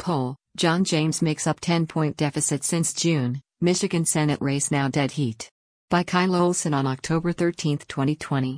poll, John James makes up 10-point deficit since June, Michigan Senate race now dead heat. By Kyle Olson on October 13, 2020.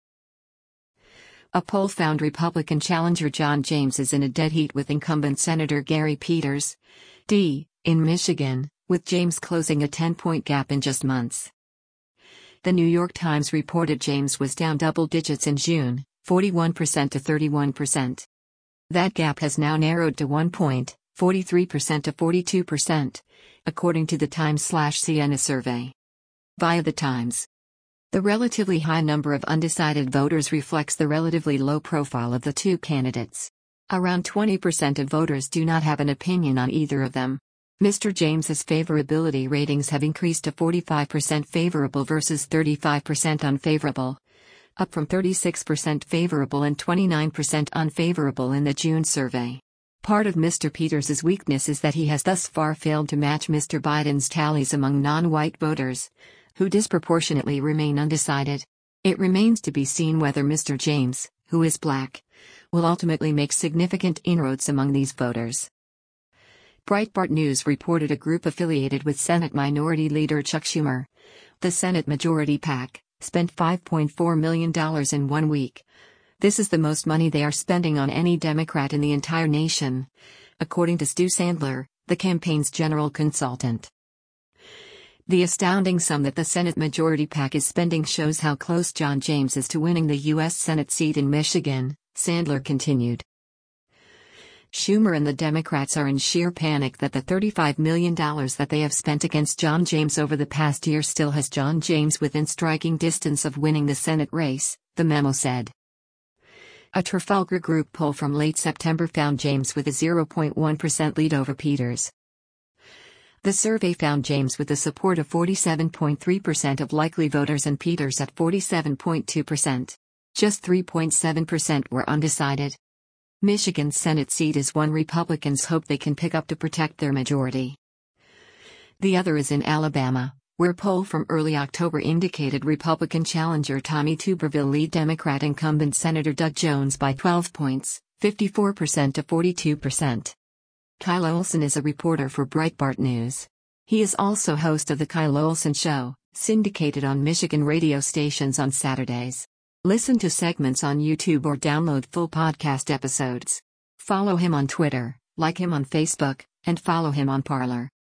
A poll found Republican challenger John James is in a dead heat with incumbent Senator Gary Peters, D., in Michigan, with James closing a 10-point gap in just months. The New York Times reported James was down double digits in June, 41% to 31%. That gap has now narrowed to 1 point, 43% to 42%, according to the Times/Siena survey. Via the Times. The relatively high number of undecided voters reflects the relatively low profile of the two candidates. Around 20% of voters do not have an opinion on either of them. Mr. James's favorability ratings have increased to 45% favorable versus 35% unfavorable, up from 36% favorable and 29% unfavorable in the June survey. Part of Mr. Peters' weakness is that he has thus far failed to match Mr. Biden's tallies among non-white voters, who disproportionately remain undecided. It remains to be seen whether Mr. James, who is black, will ultimately make significant inroads among these voters. Breitbart News reported a group affiliated with Senate Minority Leader Chuck Schumer, the Senate Majority PAC, spent $5.4 million in 1 week. This is the most money they are spending on any Democrat in the entire nation, according to Stu Sandler, the campaign's general consultant. The astounding sum that the Senate Majority PAC is spending shows how close John James is to winning the U.S. Senate seat in Michigan, Sandler continued. Schumer and the Democrats are in sheer panic that the $35 million that they have spent against John James over the past year still has John James within striking distance of winning the Senate race, the memo said. A Trafalgar Group poll from late September found James with a 0.1% lead over Peters. The survey found James with the support of 47.3% of likely voters and Peters at 47.2%. Just 3.7% were undecided. Michigan's Senate seat is one Republicans hope they can pick up to protect their majority. The other is in Alabama, where a poll from early October indicated Republican challenger Tommy Tuberville lead Democrat incumbent Senator Doug Jones by 12 points, 54% to 42%. Kyle Olson is a reporter for Breitbart News. He is also host of The Kyle Olson Show, syndicated on Michigan radio stations on Saturdays. Listen to segments on YouTube or download full podcast episodes. Follow him on Twitter, like him on Facebook, and follow him on Parler.